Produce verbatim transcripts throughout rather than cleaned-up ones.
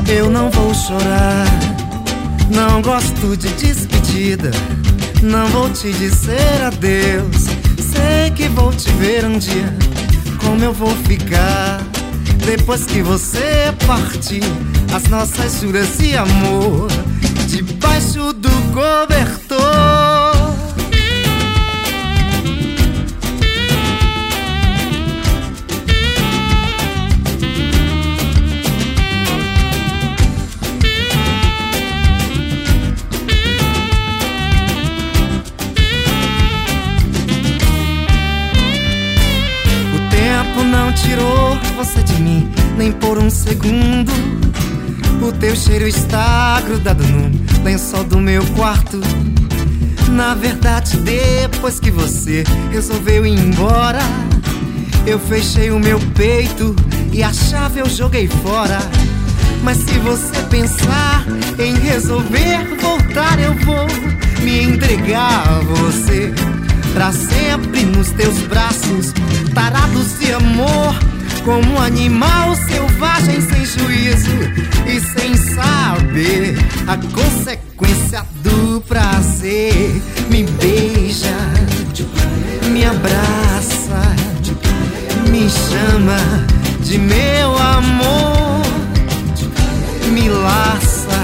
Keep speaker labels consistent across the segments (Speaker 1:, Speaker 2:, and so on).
Speaker 1: Eu não vou chorar, não gosto de despedida. Não vou te dizer adeus, sei que vou te ver um dia. Como eu vou ficar depois que você partir? As nossas juras de amor debaixo do cobertor. Não tirou você de mim, nem por um segundo. O teu cheiro está grudado no lençol do meu quarto. Na verdade, depois que você resolveu ir embora, eu fechei o meu peito e a chave eu joguei fora. Mas se você pensar em resolver voltar, eu vou me entregar a você pra sempre nos teus braços, tarados de amor, como um animal selvagem sem juízo e sem saber a consequência do prazer. Me beija, me abraça, me chama de meu amor, me laça,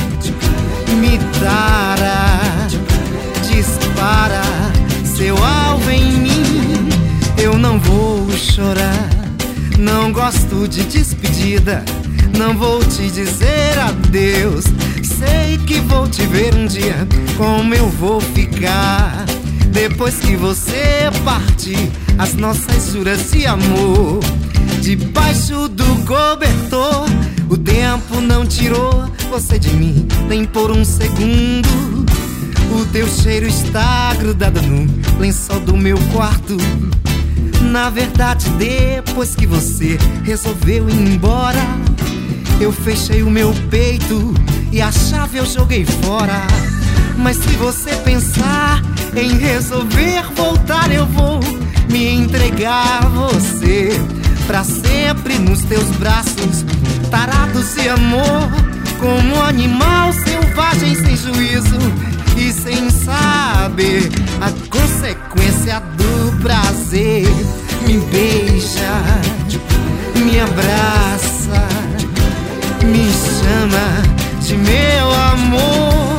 Speaker 1: me tara, dispara seu alvo em mim. Eu não vou chorar, não gosto de despedida. Não vou te dizer adeus, sei que vou te ver um dia. Como eu vou ficar depois que você partir? As nossas juras de amor debaixo do cobertor. O tempo não tirou você de mim, nem por um segundo. O teu cheiro está grudado no lençol do meu quarto. Na verdade, depois que você resolveu ir embora, eu fechei o meu peito e a chave eu joguei fora. Mas se você pensar em resolver voltar, eu vou me entregar a você pra sempre nos teus braços, tarados de amor, como um animal selvagem sem juízo e sem saber a consequência do prazer. Me beija, me abraça, me chama de meu amor,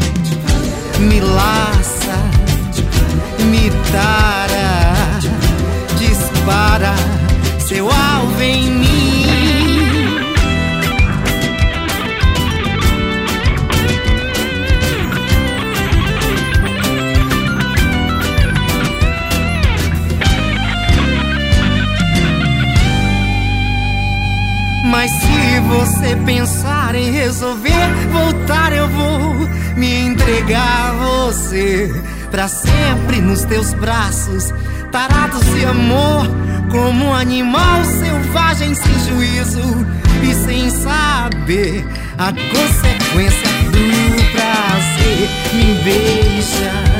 Speaker 1: me laça, me tara, dispara seu alvo em mim. Mas se você pensar em resolver voltar, eu vou me entregar a você pra sempre nos teus braços, tarados de amor, como um animal selvagem sem juízo e sem saber a consequência do prazer. Me beija,